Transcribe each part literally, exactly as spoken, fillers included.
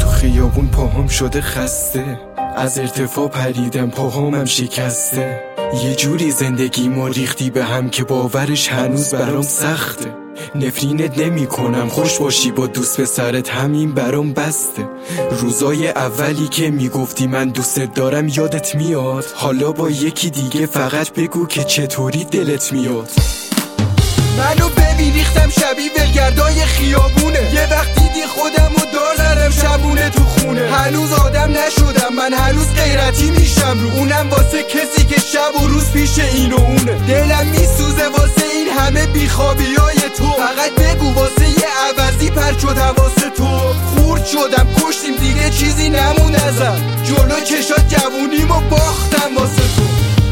تو خیابون پاهم شده خسته، از ارتفاع پریدم پاهامم شکسته. یه جوری زندگیمو ریختی به هم که باورش هنوز برام سخته. نفرینت نمی کنم، خوش باشی با دوست پسرت همین برام بسته. روزای اولی که میگفتی من دوستت دارم یادت میاد؟ حالا با یکی دیگه فقط بگو که چطوری دلت میاد. منو ببین ریختم شبیه ولگردای خیابونه، یه وقت دیدی خودمو دار زدم شبونه تو خونه. هنوز آدم نشدم من، هنوز غیرتی میشم رو اونم واسه کسی که شب و روز پیش این و اونه. دلم میسوزه واسه این همه بیخوابیای تو، فقط بگو واسه یه عوضی پر شد حواس تو. خورد شدم کشتیم دیگه چیزی نمون ازم، جلو چشات جوونیمو باختم واسه تو.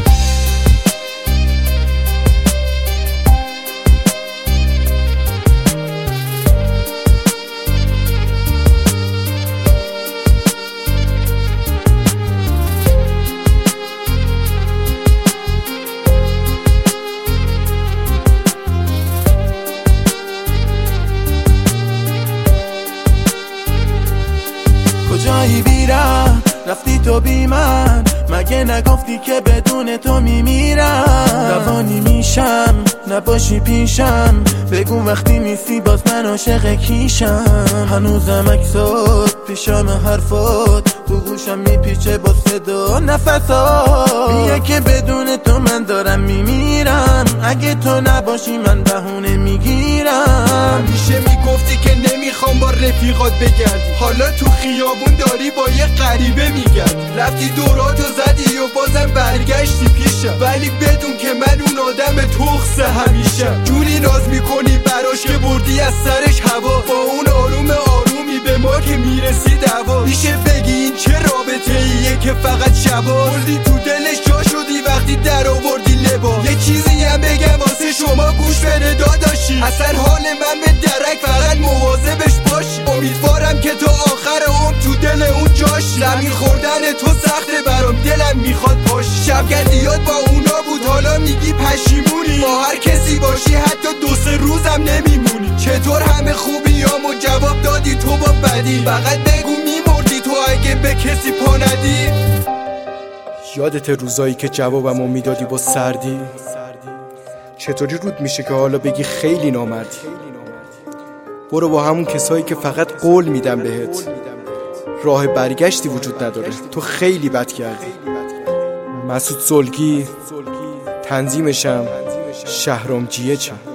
کجایی بیرم رفتی تو بی من، مگه نگفتی که بدون تو میمیرم. روانی میشم نباشی پیشم، بگو وقتی نیستی باز من عاشق کیشم. هنوزم عکسات پیشم حرفات تو گوشم میپیچه با صدا نفسات. میگه که بدون تو من دارم میمیرم، اگه تو نباشی من بهونه میگیرم. همیشه میگفتی که نمیخوام با رفیقات بگردی، حالا تو خیابون داری با یه غریبه میگردی. رفتی دوراتو زدی و بازم برگشتی پیشم، ولی بدون که من اون آدم تخصه همیشه. جوری ناز میکنی براش که بردی از سرش هوا، با اون آروم آرومی به ما که میرسی دوا. میشه بگی این چه رابطه ایه که فقط شبا بردی تو دلش جا شدی وقتی در آوردی لبا. یه چیزی هم بگم واسه شما گوش بده داداشی، اصلا حال من به درک فقط مواظبش باشی. امیدوارم که تا آخر عمر تو دل اون جاشی. زمین خوردن تو سخته برام دلم میخواد پاشی. شبگردیات با اونا بود حالا میگی پشیمونی، با هر کسی باشی حتی دو سه روزم نمیمونی. چطور همه خوبیامو جواب دادی تو با بدی، فقط بگو میمردی تو اگه به کسی پا ندی. یادت روزایی که جوابمو میدادی با سردی؟ چطوری رود میشه که حالا بگی خیلی نامردی؟ برو با همون کسایی که فقط قول میدن بهت، راه برگشتی وجود نداره، تو خیلی بد کردی. مسعود سلگی، تنظیمشم شهرام جیه چم.